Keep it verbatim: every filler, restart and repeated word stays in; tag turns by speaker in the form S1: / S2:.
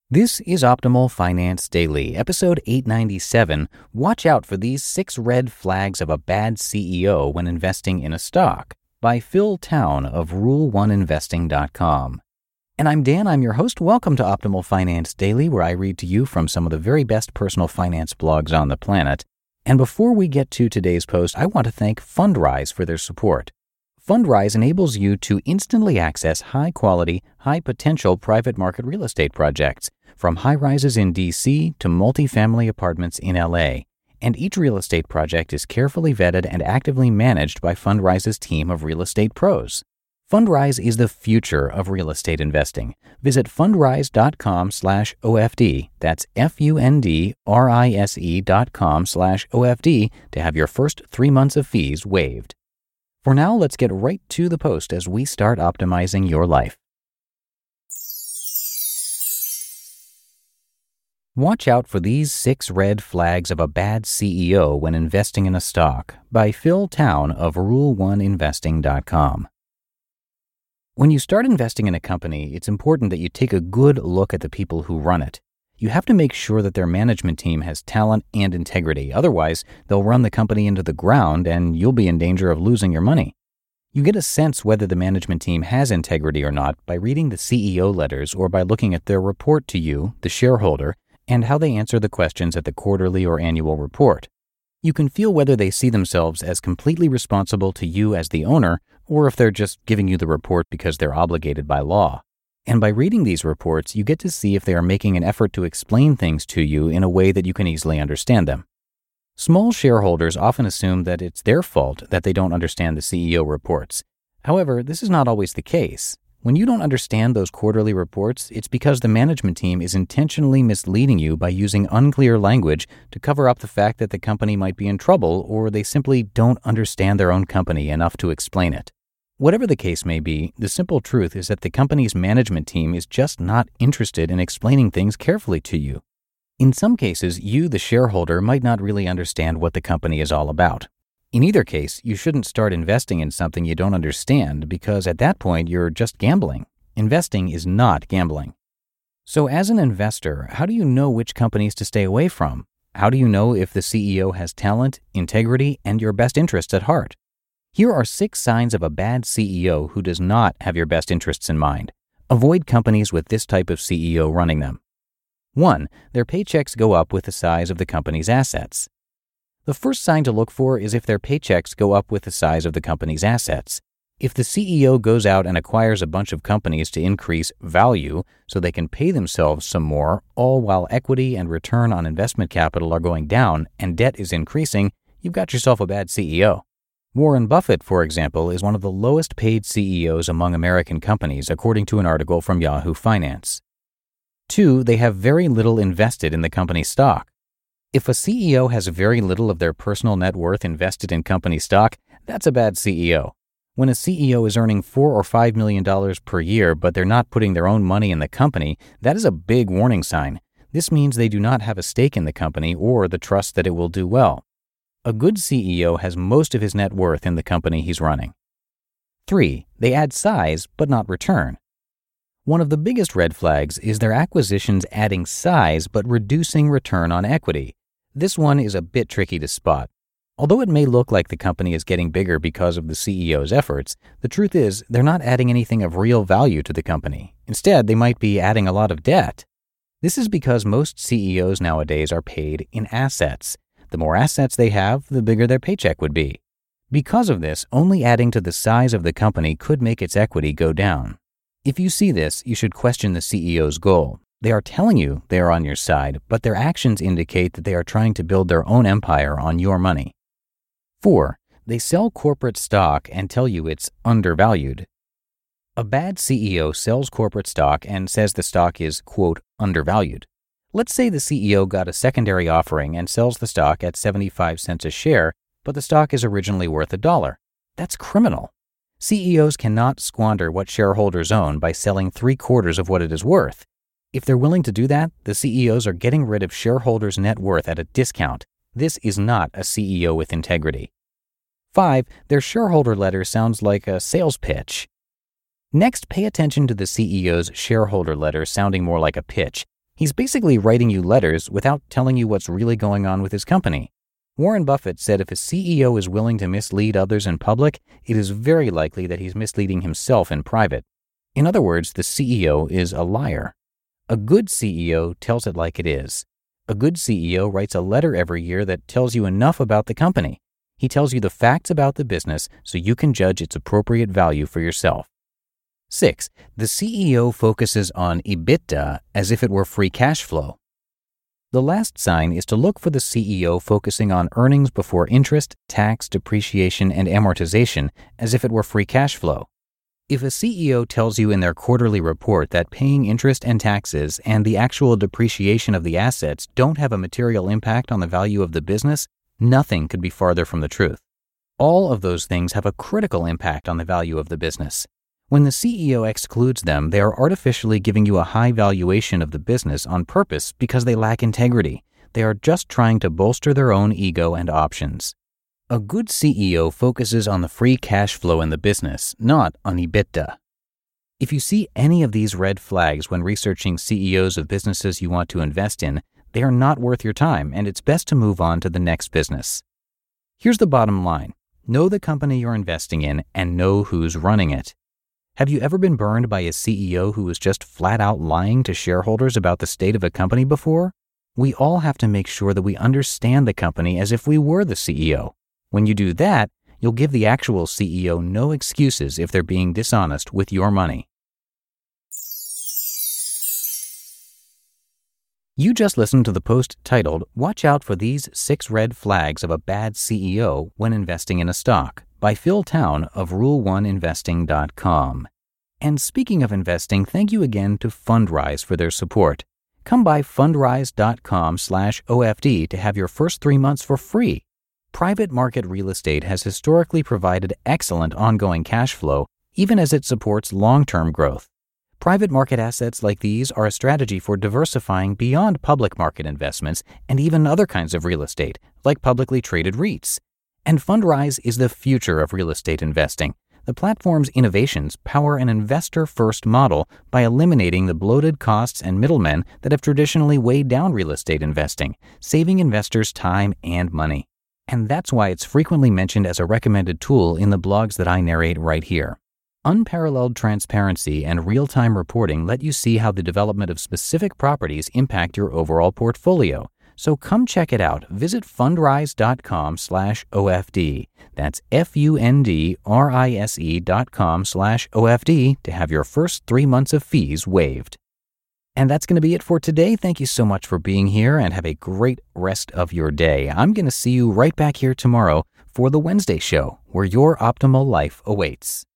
S1: This is Optimal Finance Daily, episode eight ninety-seven. Watch out for these six red flags of a bad C E O when investing in a stock, by Phil Town of rule one investing dot com. And I'm Dan, I'm your host. Welcome to Optimal Finance Daily, where I read to you from some of the very best personal finance blogs on the planet. And before we get to today's post, I want to thank Fundrise for their support. Fundrise enables you to instantly access high-quality, high-potential private market real estate projects, from high-rises in D C to multifamily apartments in L A. And each real estate project is carefully vetted and actively managed by Fundrise's team of real estate pros. Fundrise is the future of real estate investing. Visit fundrise.com slash OFD. That's F-U-N-D-R-I-S-E dot com slash O-F-D to have your first three months of fees waived. For now, let's get right to the post as we start optimizing your life. Watch out for these six red flags of a bad C E O when investing in a stock, by Phil Town of rule one investing dot com. When you start investing in a company, it's important that you take a good look at the people who run it. You have to make sure that their management team has talent and integrity. Otherwise, they'll run the company into the ground and you'll be in danger of losing your money. You get a sense whether the management team has integrity or not by reading the C E O letters or by looking at their report to you, the shareholder, and how they answer the questions at the quarterly or annual report. You can feel whether they see themselves as completely responsible to you as the owner, or if they're just giving you the report because they're obligated by law. And by reading these reports, you get to see if they are making an effort to explain things to you in a way that you can easily understand them. Small shareholders often assume that it's their fault that they don't understand the C E O reports. However, this is not always the case. When you don't understand those quarterly reports, it's because the management team is intentionally misleading you by using unclear language to cover up the fact that the company might be in trouble, or they simply don't understand their own company enough to explain it. Whatever the case may be, the simple truth is that the company's management team is just not interested in explaining things carefully to you. In some cases, you, the shareholder, might not really understand what the company is all about. In either case, you shouldn't start investing in something you don't understand because at that point you're just gambling. Investing is not gambling. So as an investor, how do you know which companies to stay away from? How do you know if the C E O has talent, integrity, and your best interests at heart? Here are six signs of a bad C E O who does not have your best interests in mind. Avoid companies with this type of C E O running them. One, their paychecks go up with the size of the company's assets. The first sign to look for is if their paychecks go up with the size of the company's assets. If the C E O goes out and acquires a bunch of companies to increase value so they can pay themselves some more, all while equity and return on investment capital are going down and debt is increasing, you've got yourself a bad C E O. Warren Buffett, for example, is one of the lowest paid C E Os among American companies, according to an article from Yahoo Finance. Two, they have very little invested in the company's stock. If a C E O has very little of their personal net worth invested in company stock, that's a bad C E O. When a C E O is earning four or five million dollars per year, but they're not putting their own money in the company, that is a big warning sign. This means they do not have a stake in the company or the trust that it will do well. A good C E O has most of his net worth in the company he's running. Three, they add size but not return. One of the biggest red flags is their acquisitions adding size but reducing return on equity. This one is a bit tricky to spot. Although it may look like the company is getting bigger because of the C E O's efforts, the truth is they're not adding anything of real value to the company. Instead, they might be adding a lot of debt. This is because most C E Os nowadays are paid in assets. The more assets they have, the bigger their paycheck would be. Because of this, only adding to the size of the company could make its equity go down. If you see this, you should question the C E O's goal. They are telling you they are on your side, but their actions indicate that they are trying to build their own empire on your money. Four, they sell corporate stock and tell you it's undervalued. A bad C E O sells corporate stock and says the stock is, quote, undervalued. Let's say the C E O got a secondary offering and sells the stock at seventy-five cents a share, but the stock is originally worth a dollar. That's criminal. C E Os cannot squander what shareholders own by selling three quarters of what it is worth. If they're willing to do that, the C E Os are getting rid of shareholders' net worth at a discount. This is not a C E O with integrity. Five, their shareholder letter sounds like a sales pitch. Next, pay attention to the C E O's shareholder letter sounding more like a pitch. He's basically writing you letters without telling you what's really going on with his company. Warren Buffett said if a C E O is willing to mislead others in public, it is very likely that he's misleading himself in private. In other words, the C E O is a liar. A good C E O tells it like it is. A good C E O writes a letter every year that tells you enough about the company. He tells you the facts about the business so you can judge its appropriate value for yourself. Six, the C E O focuses on EBITDA as if it were free cash flow. The last sign is to look for the C E O focusing on earnings before interest, tax, depreciation, and amortization as if it were free cash flow. If a C E O tells you in their quarterly report that paying interest and taxes and the actual depreciation of the assets don't have a material impact on the value of the business, nothing could be farther from the truth. All of those things have a critical impact on the value of the business. When the C E O excludes them, they are artificially giving you a high valuation of the business on purpose because they lack integrity. They are just trying to bolster their own ego and options. A good C E O focuses on the free cash flow in the business, not on EBITDA. If you see any of these red flags when researching C E Os of businesses you want to invest in, they are not worth your time, and it's best to move on to the next business. Here's the bottom line. Know the company you're investing in and know who's running it. Have you ever been burned by a C E O who was just flat out lying to shareholders about the state of a company before? We all have to make sure that we understand the company as if we were the C E O. When you do that, you'll give the actual C E O no excuses if they're being dishonest with your money. You just listened to the post titled, "Watch Out for These Six Red Flags of a Bad C E O When Investing in a Stock" by Phil Town of rule one investing dot com. And speaking of investing, thank you again to Fundrise for their support. Come by fundrise dot com slash O F D to have your first three months for free. Private market real estate has historically provided excellent ongoing cash flow, even as it supports long-term growth. Private market assets like these are a strategy for diversifying beyond public market investments and even other kinds of real estate, like publicly traded REITs. And Fundrise is the future of real estate investing. The platform's innovations power an investor-first model by eliminating the bloated costs and middlemen that have traditionally weighed down real estate investing, saving investors time and money. And that's why it's frequently mentioned as a recommended tool in the blogs that I narrate right here. Unparalleled transparency and real-time reporting let you see how the development of specific properties impact your overall portfolio. So come check it out. Visit fundrise dot com slash O F D. That's F U N D R I S E dot com slash O F D to have your first three months of fees waived. And that's going to be it for today. Thank you so much for being here and have a great rest of your day. I'm going to see you right back here tomorrow for the Wednesday show, where your optimal life awaits.